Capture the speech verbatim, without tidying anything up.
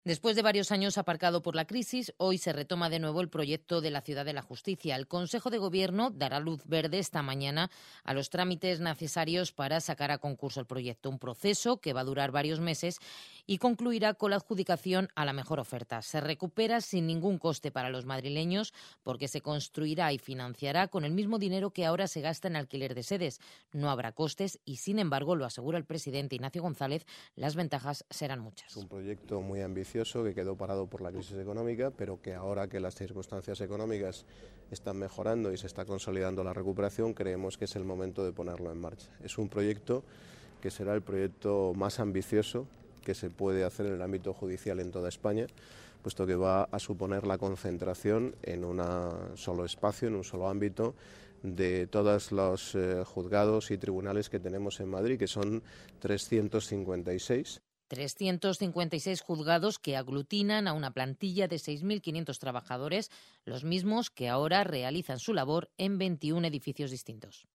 Después de varios años aparcado por la crisis, hoy se retoma de nuevo el proyecto de la Ciudad de la Justicia. El Consejo de Gobierno dará luz verde esta mañana a los trámites necesarios para sacar a concurso el proyecto, un proceso que va a durar varios meses y concluirá con la adjudicación a la mejor oferta. Se recupera sin ningún coste para los madrileños porque se construirá y financiará con el mismo dinero que ahora se gasta en alquiler de sedes. No habrá costes y, sin embargo, lo asegura el presidente Ignacio González, las ventajas serán muchas. Es un proyecto muy ambicioso que quedó parado por la crisis económica, pero que ahora que las circunstancias económicas están mejorando y se está consolidando la recuperación, creemos que es el momento de ponerlo en marcha. Es un proyecto que será el proyecto más ambicioso que se puede hacer en el ámbito judicial en toda España, puesto que va a suponer la concentración en un solo espacio, en un solo ámbito, de todos los eh, juzgados y tribunales que tenemos en Madrid, que son trescientos cincuenta y seis. trescientos cincuenta y seis juzgados que aglutinan a una plantilla de seis mil quinientos trabajadores, los mismos que ahora realizan su labor en veintiún edificios distintos.